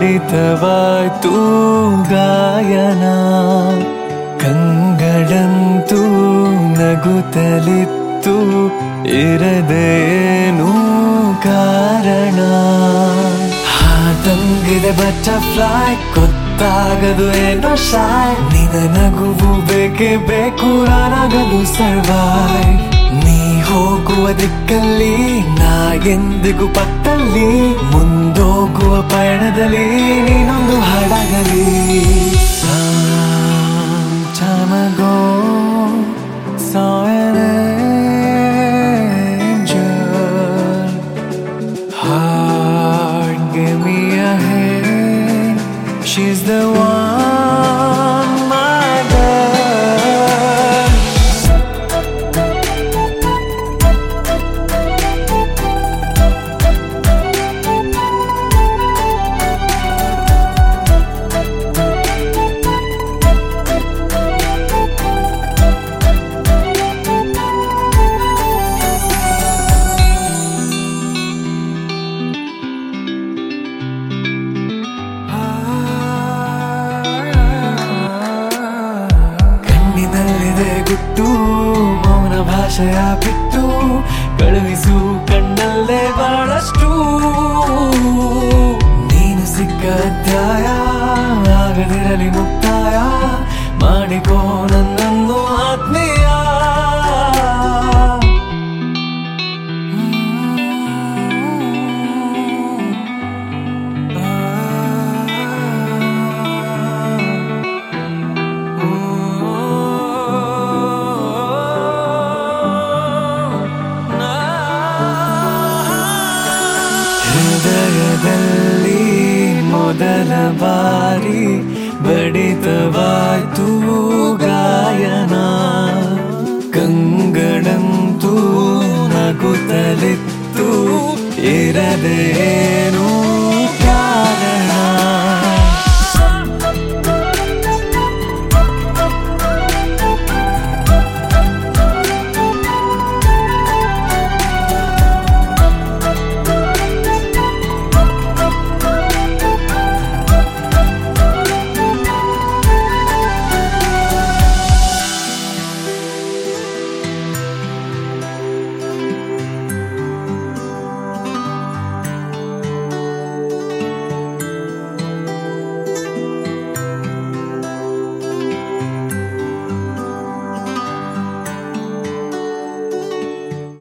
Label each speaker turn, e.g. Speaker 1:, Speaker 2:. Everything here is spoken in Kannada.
Speaker 1: ಬಡಿತವಾಯ್ತು ಗಾಯನ ಕಂಗಳಂತೂ ನಗುತ್ತಲಿತ್ತು ಇರದೇನು ಕಾರಣ ತಂಗಿದೆ ಬಟರ್ಫ್ಲೈ ಗೊತ್ತಾಗದು ಏನೋ ಶಾಯ್ ನಿನ ನಗುವು ಬೇಕೇ ಬೇಕು ನಾನಾಗಲು ಸರ್ವೈವ್ ನೀ ಹೋಗುವ ದಿಕ್ಕಲ್ಲಿ ನಾ ಎಂದಿಗೂ ಪಕ್ಕದಲ್ಲಿ ಮುಂದೋಗುವ ಪಯಣದಲ್ಲಿ ನೀನೊಂದು ಹಾಡಾಗಲಿ time ago saw an angel heart gave me a hand she's the one my girl ಗುಟ್ಟು ಮೌನ ಭಾಷೆಯ ಬಿಟ್ಟು ಕಳುಹಿಸು ಕಣ್ಣಲ್ಲೇ ಬಹಳಷ್ಟು ನೀನು ಸಿಕ್ಕ ಅಧ್ಯಾಯ ಆಗದಿರಲಿ ಮುಕ್ತಾಯ ಮಾಡಿಕೋ ನನ್ನನ್ನು ಆತ್ಮೀಯ ಹೃದಯದಲ್ಲಿ ಮೊದಲ ಬಾರಿ ಬಡಿತವಾಯ್ತು ಗಾಯನ ಕಂಗಳಂತೂ ನಗುತ್ತಲಿತ್ತು ಇರದೇನು